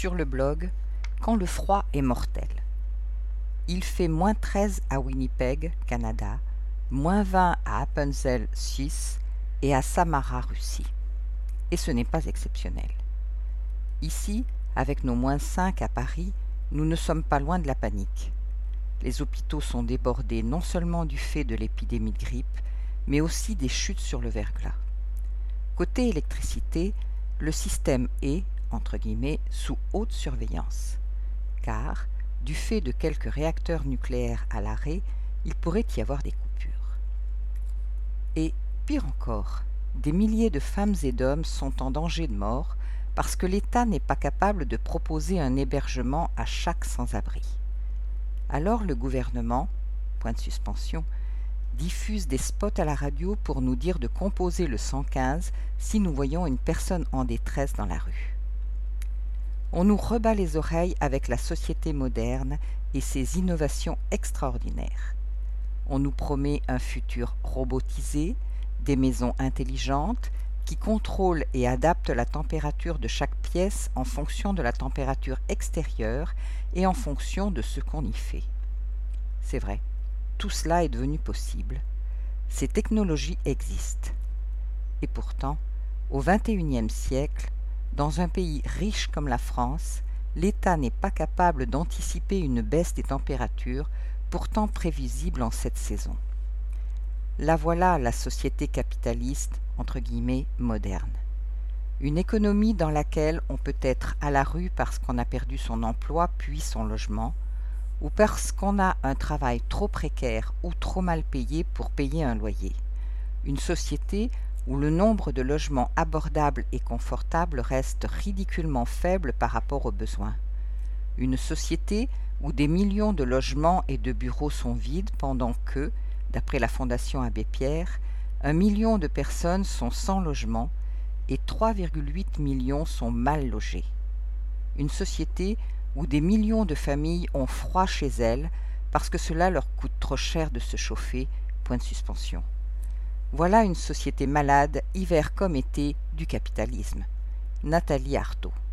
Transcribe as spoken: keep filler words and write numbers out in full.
Sur le blog, quand le froid est mortel. Il fait moins treize à Winnipeg, Canada, moins vingt à Appenzell, Suisse, et à Samara, Russie. Et ce n'est pas exceptionnel. Ici, avec nos moins cinq à Paris, nous ne sommes pas loin de la panique. Les hôpitaux sont débordés non seulement du fait de l'épidémie de grippe, mais aussi des chutes sur le verglas. Côté électricité, le système est, entre guillemets, sous haute surveillance. Car, du fait de quelques réacteurs nucléaires à l'arrêt, il pourrait y avoir des coupures. Et, pire encore, des milliers de femmes et d'hommes sont en danger de mort parce que l'État n'est pas capable de proposer un hébergement à chaque sans-abri. Alors le gouvernement, point de suspension, diffuse des spots à la radio pour nous dire de composer le cent quinze si nous voyons une personne en détresse dans la rue. On nous rebat les oreilles avec la société moderne et ses innovations extraordinaires. On nous promet un futur robotisé, des maisons intelligentes qui contrôlent et adaptent la température de chaque pièce en fonction de la température extérieure et en fonction de ce qu'on y fait. C'est vrai, tout cela est devenu possible. Ces technologies existent. Et pourtant, au vingt et unième siècle, dans un pays riche comme la France, l'État n'est pas capable d'anticiper une baisse des températures, pourtant prévisible en cette saison. La voilà la société capitaliste, entre guillemets, moderne. Une économie dans laquelle on peut être à la rue parce qu'on a perdu son emploi puis son logement, ou parce qu'on a un travail trop précaire ou trop mal payé pour payer un loyer. Une société où le nombre de logements abordables et confortables reste ridiculement faible par rapport aux besoins. Une société où des millions de logements et de bureaux sont vides pendant que, d'après la Fondation Abbé Pierre, un million de personnes sont sans logement et trois virgule huit millions sont mal logées. Une société où des millions de familles ont froid chez elles parce que cela leur coûte trop cher de se chauffer, point de suspension. Voilà une société malade, hiver comme été, du capitalisme. Nathalie Arthaud.